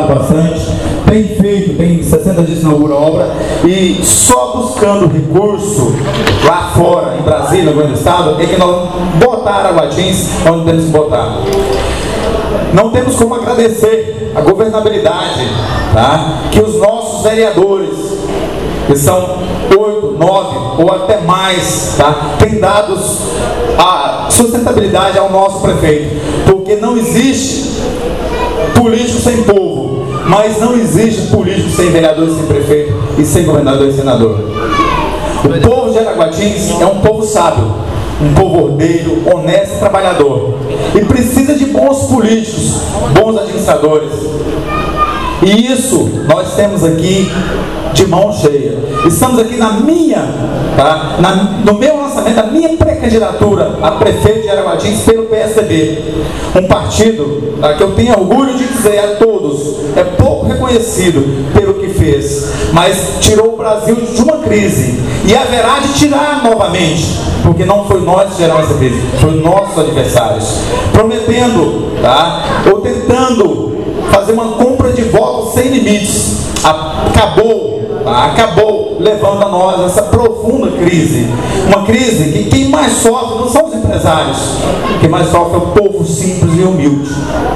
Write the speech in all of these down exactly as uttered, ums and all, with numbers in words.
trabalhado bastante, tem feito, tem sessenta dias que inaugura a obra, e só buscando recurso lá fora, em Brasília, no governo do estado, é que nós botar Araguatins onde temos que botar. Não temos como agradecer a governabilidade, tá? Que os nossos vereadores, que são oito, nove ou até mais, tá? Tem dado a sustentabilidade ao nosso prefeito, porque não existe político sem povo, mas não existe político sem vereador, sem prefeito e sem governador e senador. O povo de Araguatins é um povo sábio, um povo ordeiro, honesto e trabalhador, e precisa de bons políticos, bons administradores. E isso nós temos aqui de mão cheia. Estamos aqui na minha, tá? na, no meu lançamento, da minha pré-candidatura a prefeito de Araguatins pelo P S D B. Um partido, tá, que eu tenho orgulho de dizer a todos, é pouco reconhecido pelo que fez, mas tirou o Brasil de uma crise e haverá de tirar novamente, porque não foi nós que geramos essa crise, foi nossos adversários. Prometendo, tá, ou tentando fazer uma compra de votos sem limites, acabou, tá? acabou levando a nós essa profunda crise. Uma crise que quem mais sofre não são os empresários, quem mais sofre é o povo simples e humilde.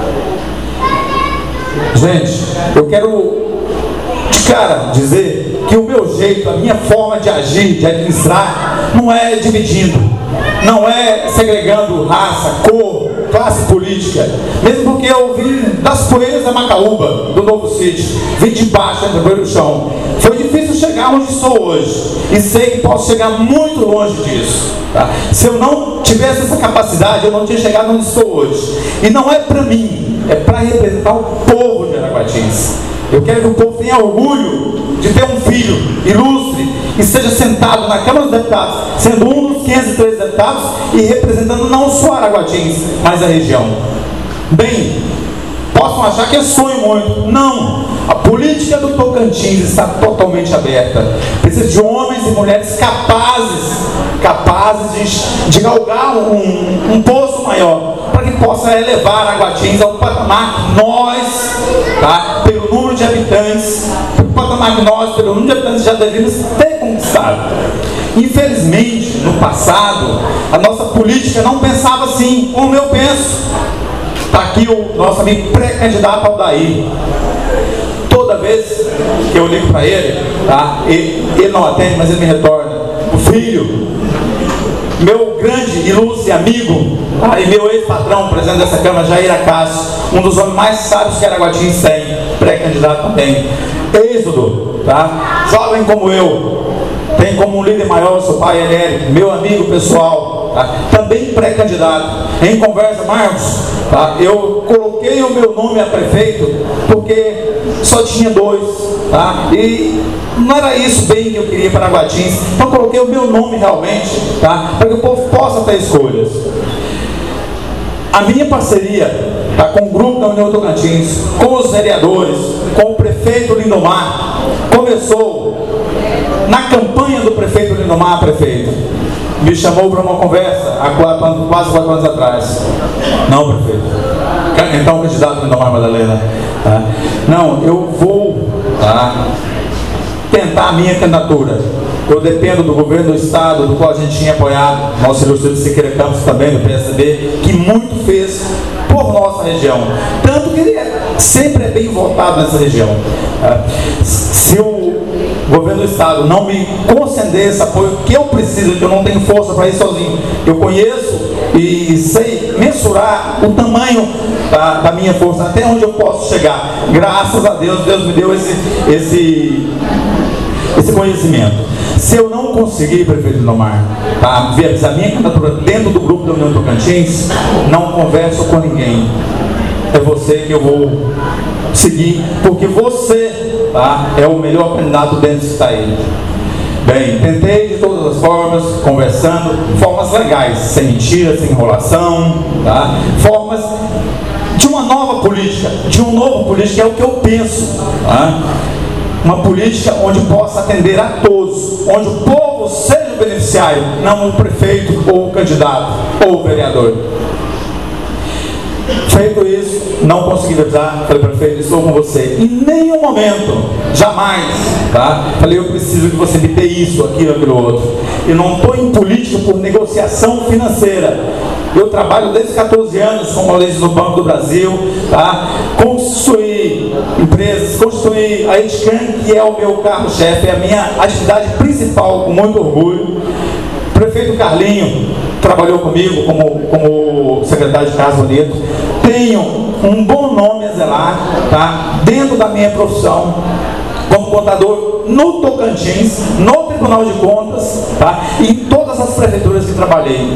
Gente, eu quero de cara dizer que o meu jeito, a minha forma de agir, de administrar, não é dividindo, não é segregando raça, cor, classe política, mesmo porque eu vim das poeiras da Macaúba, do novo sítio, vim de baixo, entre o poeira e o chão. Foi difícil chegar onde sou hoje, e sei que posso chegar muito longe disso, tá? Se eu não tivesse essa capacidade, eu não tinha chegado onde estou hoje. E não é para mim, é para representar o povo de Araguatins. Eu quero que o povo tenha orgulho de ter um filho ilustre e seja sentado na Câmara dos Deputados, sendo um dos quinhentos e treze deputados e representando não só Araguatins, mas a região. Bem, possam achar que é sonho muito. Não! A política do Tocantins está totalmente aberta. Precisa de homens e mulheres capazes, capazes de, de galgar um, um poço maior, para que possa elevar Araguatins ao patamar que nós, tá, pelo número de habitantes, o patamar que nós, pelo número de habitantes, já devemos ter conquistado. Infelizmente, no passado, a nossa política não pensava assim, como eu penso. Está aqui o nosso amigo pré-candidato Aldair. Toda vez que eu ligo para ele, tá, ele, ele não atende, mas ele me retorna. O filho, meu grande ilustre amigo, tá, e meu ex-patrão, presidente dessa Câmara, Jair Acácio, um dos homens mais sábios que Araguatins tem, pré-candidato também. Êxodo, tá, jovem como eu, tem como um líder maior o seu pai, Elérito, meu amigo pessoal, tá, também pré-candidato. Em conversa, Marcos, tá, eu coloquei o meu nome a prefeito porque só tinha dois, tá, e não era isso bem que eu queria para Araguatins, então coloquei o meu nome realmente, tá, para que o povo possa ter escolhas. A minha parceria, tá, com o grupo da União Tocantins, com os vereadores, com o prefeito Lindomar, começou na campanha do prefeito Lindomar, prefeito. Me chamou para uma conversa há quatro, quase quatro anos atrás. Não, prefeito. Então, candidato Lindomar Madalena, tá? Não, eu vou, tá, tentar a minha candidatura. Eu dependo do governo do estado, do qual a gente tinha apoiado, nosso ilustre Siqueira Campos também, do P S D B, que muito fez por nossa região. Tanto que ele é, sempre é bem votado nessa região. Se o governo do estado não me conceder esse apoio que eu preciso, que eu não tenho força para ir sozinho, eu conheço e sei mensurar o tamanho da, da minha força, até onde eu posso chegar. Graças a Deus, Deus me deu esse, esse, esse conhecimento. Se eu não conseguir, prefeito Lindomar, tá, viabilizar a minha candidatura dentro do grupo da União Tocantins, não converso com ninguém. É você que eu vou seguir, porque você, tá, é o melhor candidato dentro disso aí. Bem, tentei de todas as formas, conversando, formas legais, sem mentira, sem enrolação, tá, formas de uma nova política, de um novo político, é o que eu penso, tá? Uma política onde possa atender a todos, onde o povo seja o beneficiário, não o prefeito ou o candidato ou o vereador. Feito isso, não consegui avisar, falei, prefeito, estou com você. Em nenhum momento, jamais, tá? Falei, eu preciso que você me dê isso, aquilo, aquilo outro. Eu não estou em política por negociação financeira. Eu trabalho desde catorze anos como analista no Banco do Brasil, tá? Construí empresas, construí a Edcan, que é o meu carro-chefe, é a minha atividade principal, com muito orgulho. O prefeito Carlinho trabalhou comigo como, como secretário de Casa Bonito. Tenho um bom nome a zelar, tá? Dentro da minha profissão, como contador no Tocantins, no Tribunal de Contas, tá? E em todas as prefeituras que trabalhei.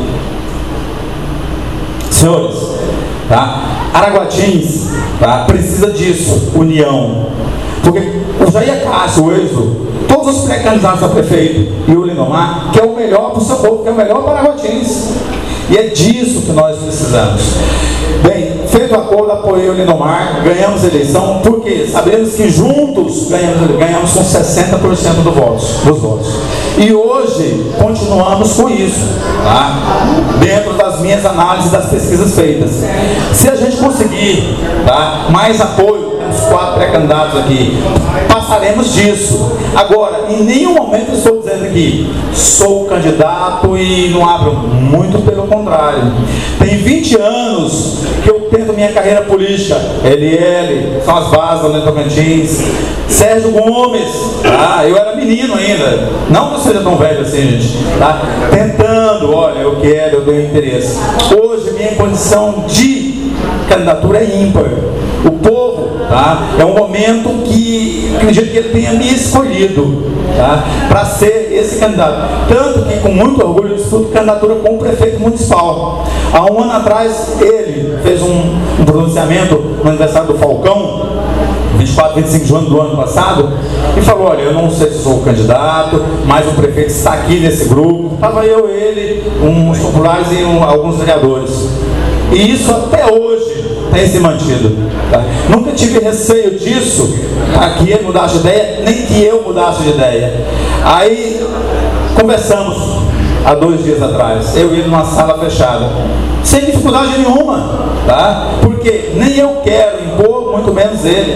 Senhores, tá? Araguatins, tá? Precisa disso, união. Porque o Jair Cássio, o Êxodo, todos os pré-candidatos a prefeito e o Lindomar, que é o melhor para o seu povo, que é o melhor para Araguatins. E é disso que nós precisamos. Bem, feito o acordo, apoiei o Lindomar, ganhamos a eleição, porque sabemos que juntos ganhamos, ganhamos com sessenta por cento do votos, dos votos. E hoje continuamos com isso, tá? Dentro das minhas análises das pesquisas feitas. Se a gente conseguir, tá, mais apoio, temos quatro pré-candidatos aqui, passaremos disso. Agora, em nenhum momento eu estou dizendo aqui, sou candidato e não abro, muito pelo contrário. Tem vinte anos que eu tento minha carreira política. L L, são as bases do Tocantins. Sérgio Gomes, tá? Eu era menino ainda, não que eu seja tão velho assim, gente, tá? Tentando, olha, eu quero, eu tenho interesse. Hoje minha condição de candidatura é ímpar. O povo, tá? É um momento que acredito que ele tenha me escolhido, tá? Para ser esse candidato. Tanto que com muito orgulho eu disputo candidatura com o prefeito municipal. Há um ano atrás ele fez um, um pronunciamento no aniversário do Falcão, vinte e quatro, vinte e cinco de junho do ano passado, e falou, olha, eu não sei se sou candidato, mas o prefeito está aqui nesse grupo. Estava eu, ele, uns populares e um, alguns vereadores. E isso até hoje tem se mantido, tá? Nunca tive receio disso, tá? Que ele mudasse de ideia, nem que eu mudasse de ideia. Aí conversamos há dois dias atrás, eu e ele numa sala fechada, sem dificuldade nenhuma, tá? Porque nem eu quero impor, muito menos ele.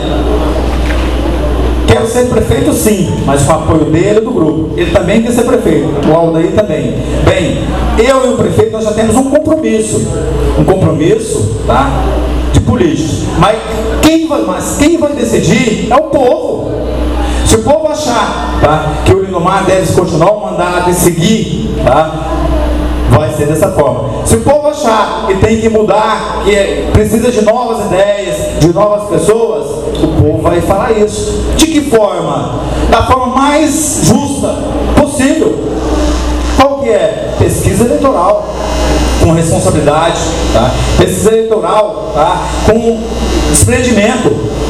Quero ser prefeito sim, mas com o apoio dele e do grupo. Ele também quer ser prefeito, o Aldair também. Bem, eu e o prefeito nós já temos um compromisso, um compromisso, tá? De políticos. Mas quem vai, mas quem vai decidir é o povo. Se o povo achar, tá, que o Lindomar deve continuar o mandato e seguir, tá, vai ser dessa forma. Se o povo achar que tem que mudar, que é, precisa de novas ideias, de novas pessoas, o povo vai falar isso. De que forma? Da forma mais justa possível. Qual que é? Pesquisa eleitoral, com responsabilidade, tá? Pesquisa eleitoral, tá? Com desprendimento.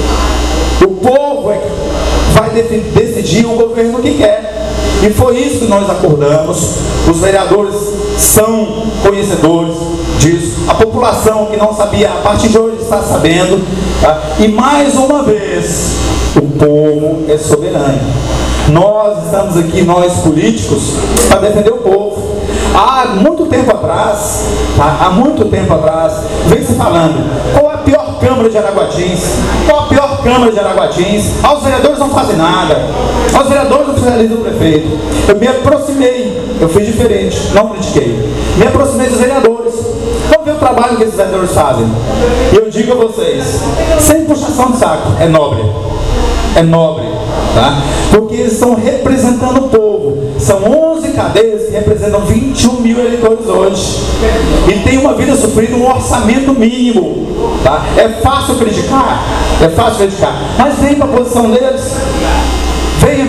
O povo é que vai decidir o governo que quer. E foi isso que nós acordamos. Os vereadores são conhecedores disso. A população que não sabia, a partir de hoje está sabendo, tá? E mais uma vez, o povo é soberano. Nós estamos aqui, nós políticos, para defender o povo. Há muito tempo atrás, tá? há muito tempo atrás, vem se falando, qual é a pior Câmara de Araguatins? Qual a pior Câmara de Araguatins? Ah, os vereadores não fazem nada. Ah, os vereadores não fiscalizam o prefeito. Eu me aproximei, eu fiz diferente, não critiquei. Me aproximei dos vereadores. Vamos ver o trabalho que esses vereadores fazem. E eu digo a vocês, sem puxação de saco, é nobre. É nobre, tá? Porque eles estão representando o povo. São onze cadeias que representam vinte e um mil eleitores hoje. E tem uma vida sofrida, um orçamento mínimo, tá? É fácil criticar, é fácil criticar, mas vem para a posição deles. Venha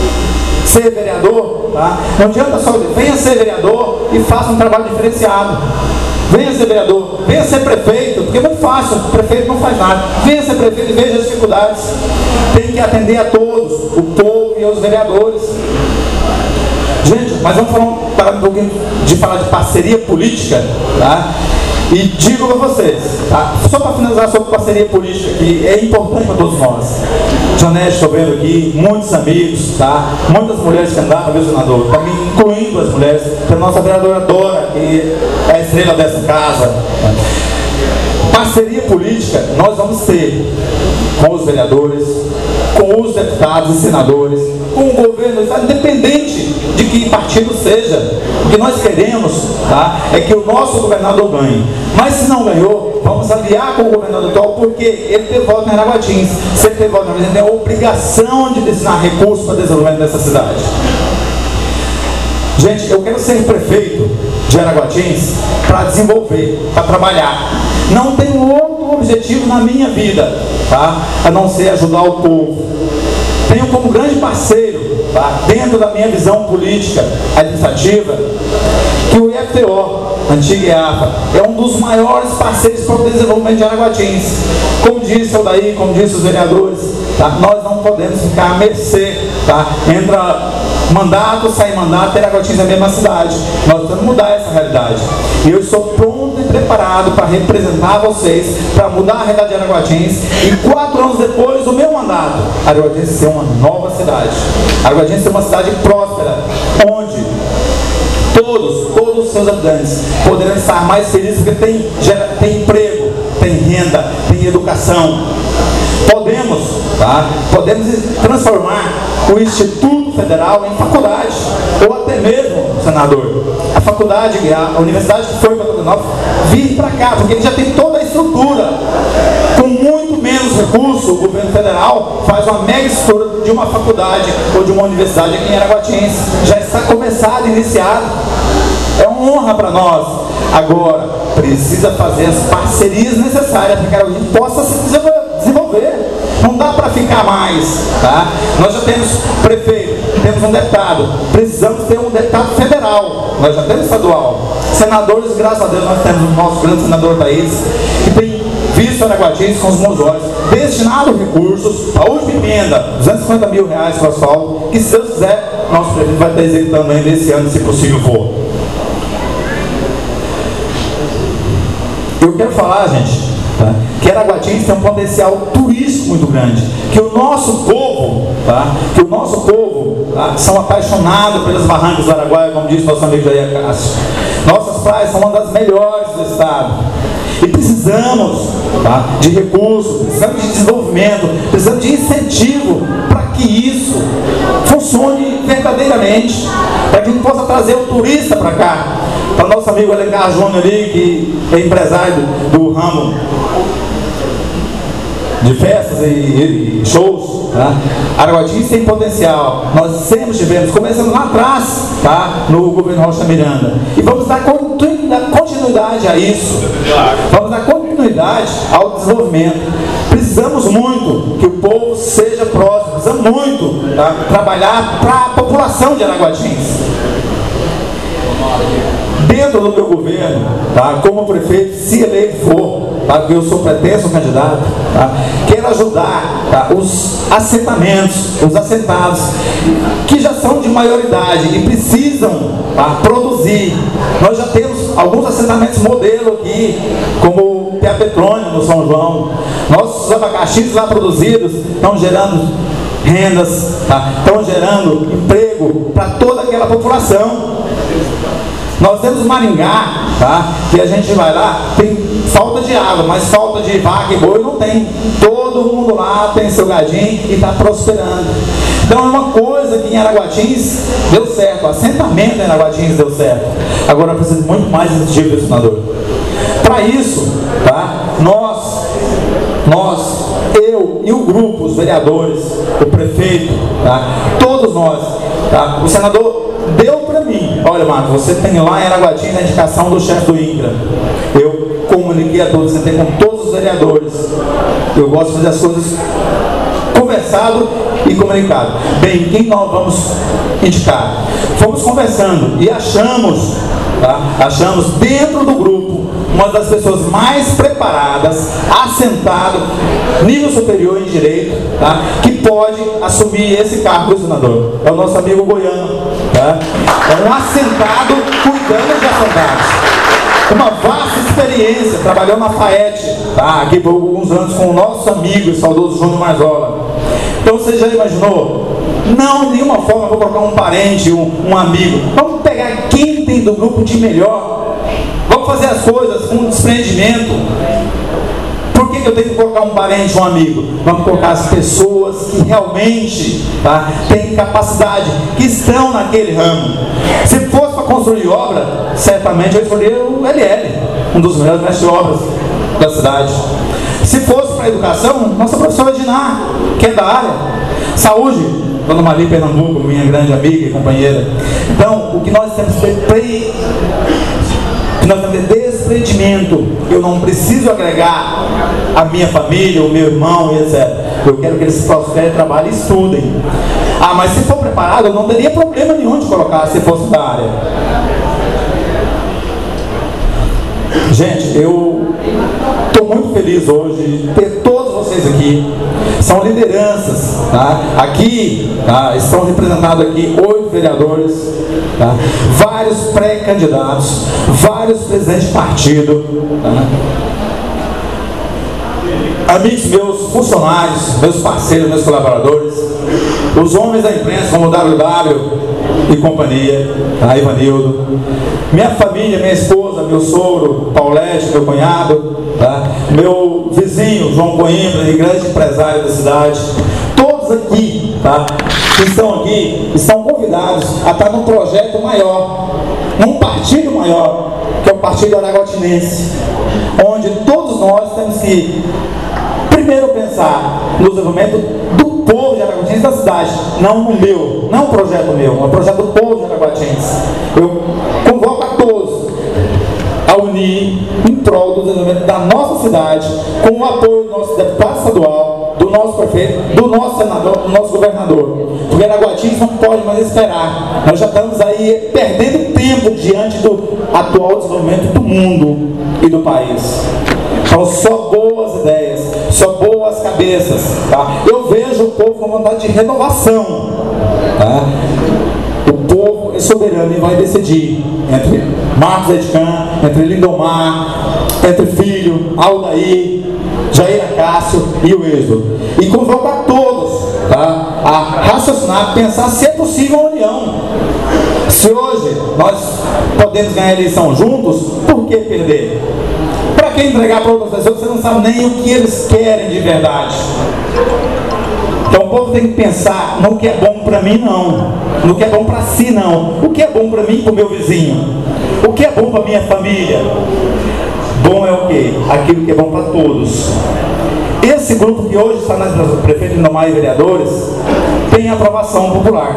ser vereador, tá? Não adianta só dizer, venha ser vereador e faça um trabalho diferenciado. Venha ser vereador, venha ser prefeito, porque é muito fácil, o prefeito não faz nada. Venha ser prefeito e veja as dificuldades. Tem que atender a todos, o povo e os vereadores. Gente, mas vamos falar, parar um pouquinho de falar de parceria política, tá? E digo para vocês, tá? Só para finalizar sobre parceria política, que é importante para todos nós. Janete, estou vendo aqui, muitos amigos, tá? Muitas mulheres candidatas, meu senador, também incluindo as mulheres, que a nossa vereadora Dora, que é a estrela dessa casa. parceria política nós vamos ter com os vereadores, com os deputados e senadores, com o governo do estado, independente de que partido seja. O que nós queremos, tá, é que o nosso governador ganhe. Mas se não ganhou, vamos aliar com o governador atual, porque ele teve voto em Araguatins. Se ele teve voto em Araguatins, ele tem a obrigação de destinar recursos para o desenvolvimento dessa cidade. Gente, eu quero ser prefeito de Araguatins para desenvolver, para trabalhar. Não tenho outro objetivo na minha vida, tá, a não ser ajudar o povo. Tenho como grande parceiro, tá, dentro da minha visão política administrativa, que o I F T O, antiga EAFA, é um dos maiores parceiros para o desenvolvimento de Araguatins. Como disse o daí, como disse os vereadores, tá, nós não podemos ficar à mercê, tá, entra mandato, sai mandato, Araguatins é a mesma cidade. Nós temos que mudar essa realidade. E eu estou pronto e preparado para representar vocês, para mudar a realidade de Araguatins. E quatro anos depois do meu mandato, Araguatins ser uma nova cidade. Araguatins ser uma cidade próspera, onde todos, todos os seus habitantes poderão estar mais felizes, porque tem, gera, tem emprego, tem renda, tem educação. Podemos, tá? Podemos transformar o Instituto Federal em faculdade, ou até mesmo, senador, a faculdade, a universidade que foi para Tocantinópolis, vir para cá, porque ele já tem toda a estrutura. Com muito menos recurso, o governo federal faz uma mega estrutura de uma faculdade ou de uma universidade aqui em Araguatins. Já está começado, iniciado. É uma honra para nós. Agora, precisa fazer as parcerias necessárias para que a gente possa se desenvolver. Não dá para ficar mais, tá? Nós já temos prefeito, temos um deputado, precisamos ter um deputado federal, nós já temos estadual. Senadores, graças a Deus, nós temos o nosso grande senador Thaís, que tem visto Araguatins com os bons olhos, destinado recursos, a última emenda, duzentos e cinquenta mil reais para o asfalto, que se Deus quiser, nosso prefeito vai estar executando ainda esse ano, se possível for. Eu quero falar, gente, tá, que Araguatins tem um potencial turístico muito grande, que o nosso povo, tá, que o nosso povo, tá, são apaixonados pelas barrancas do Araguaia, como disse nosso amigo Jair Cássio. Nossas praias são uma das melhores do estado. E precisamos, tá, de recursos, precisamos de desenvolvimento, precisamos de incentivo para que isso funcione verdadeiramente, para que a gente possa trazer o turista para cá. Para o nosso amigo Alencar Júnior ali, que é empresário do, do ramo de festas e, e shows, tá? Araguatins tem potencial. Nós sempre tivemos, começamos lá atrás, tá? No governo Rocha Miranda. E vamos dar continuidade a isso. Vamos dar continuidade ao desenvolvimento. Precisamos muito que o povo seja próximo. Precisamos muito, tá, trabalhar para a população de Araguatins. Dentro do meu governo, tá, como prefeito, se eleito for, tá, porque eu sou pretenso candidato, tá, quero ajudar, tá, os assentamentos, os assentados que já são de maioridade e precisam, tá, produzir. Nós já temos alguns assentamentos modelo aqui, como o Pia Petrônio no São João. Nossos abacaxis lá produzidos estão gerando rendas, tá, estão gerando emprego para toda aquela população. Nós temos Maringá, tá, que a gente vai lá, tem falta de água, mas falta de vaca e boi não tem. Todo mundo lá tem seu gadinho e está prosperando. Então é uma coisa que em Araguatins deu certo, o assentamento em Araguatins deu certo. Agora precisa de muito mais incentivo, senador. Para isso, tá, nós, nós, eu e o grupo, os vereadores, o prefeito, tá, todos nós, tá, o senador deu para mim, olha, Marcos, você tem lá em Araguatins a indicação do chefe do INCRA. Eu comuniquei a todos, sentei com todos os vereadores. Eu gosto de fazer as coisas conversado e comunicado. Bem, quem nós vamos indicar? Fomos conversando e achamos, tá, achamos dentro do grupo uma das pessoas mais preparadas, assentado, nível superior em direito, tá, que pode assumir esse cargo, senador. É o nosso amigo Goiano, tá? É um assentado cuidando de assentados. Uma vasta experiência, trabalhou na FAET, tá, aqui por alguns anos com o nosso amigo e saudoso Júnior Marzola. Então você já imaginou? Não, de nenhuma forma eu vou colocar um parente, um, um amigo. Vamos pegar quem tem do grupo de melhor. Vamos fazer as coisas com desprendimento. Por que eu tenho que colocar um parente, um amigo? Vamos colocar as pessoas que realmente, tá, têm capacidade, que estão naquele ramo. Se fosse para construir obra, certamente eu escolheria o L L, um dos melhores mestres de obras da cidade. Se fosse para a educação, nossa professora Diná, que é da área. Saúde, Dona Maria Pernambuco, minha grande amiga e companheira. Então, o que nós temos que ter, que nós temos que ter desprendimento. Eu não preciso agregar a minha família, o meu irmão e etcétera. Eu quero que eles prosperem, trabalhem e estudem. Ah, mas se for preparado, eu não teria problema nenhum de colocar, se fosse da área. Gente, eu estou muito feliz hoje de ter todos vocês aqui. São lideranças, tá? Aqui, tá? Estão representados aqui oito vereadores, tá? Vários pré-candidatos, vários presidentes de partido, tá? Amigos meus, funcionários, meus parceiros, meus colaboradores, os homens da imprensa como o W W e companhia, a Ivanildo, minha família, minha esposa, meu sogro, Paulete, meu cunhado, tá? Meu vizinho, João Coimbra, grande empresário da cidade, todos aqui, tá? Que estão aqui, estão convidados a estar num projeto maior, num partido maior, que é o Partido Araguatinense, onde todos nós temos que primeiro pensar no desenvolvimento do povo de Araguatinense da cidade, não no meu, não um projeto meu, é um projeto do povo de Araguatinense. Eu convoco a todos a unir em prol do desenvolvimento da nossa cidade, com o apoio do nosso deputado estadual, do nosso prefeito, do nosso senador, do nosso governador. Porque Araguatinense não pode mais esperar. Nós já estamos aí perdendo tempo diante do atual desenvolvimento do mundo e do país. Então, só boas ideias, só boas cabeças, tá? Eu vejo o povo com vontade de renovação, tá? O povo é soberano e vai decidir entre Marcos Edcan, entre Lindomar, entre Filho, Aldair, Jair Acácio e o Êxodo. E convoco a todos, tá, a raciocinar, pensar se é possível uma união. Se hoje nós podemos ganhar a eleição juntos, por que perder? Para que entregar para outras pessoas, você não sabe nem o que eles querem de verdade. Então o povo tem que pensar no que é bom para mim, não. No que é bom para si, não. O que é bom para mim e para o meu vizinho? O que é bom para minha família? Bom é o quê? Aquilo que é bom para todos. Esse grupo que hoje está na prefeito de Lindomar e vereadores tem aprovação popular.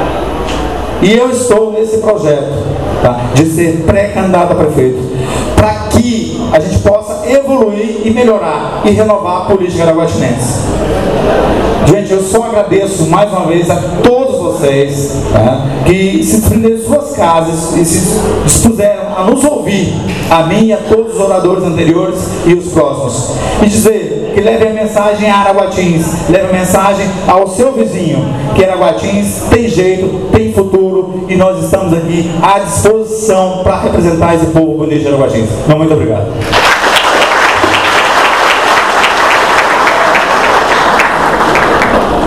E eu estou nesse projeto, tá, de ser pré-candidato a prefeito, para que a gente possa evoluir e melhorar e renovar a política araguatinense. Gente, eu só agradeço mais uma vez a todos vocês, tá, que se desprenderam de suas casas e se dispuseram a nos ouvir, a mim e a todos os oradores anteriores e os próximos, e dizer que leve a mensagem a Araguatins, leve a mensagem ao seu vizinho, que Araguatins tem jeito, tem futuro, e nós estamos aqui à disposição para representar esse povo bonito de Araguatins. Muito obrigado.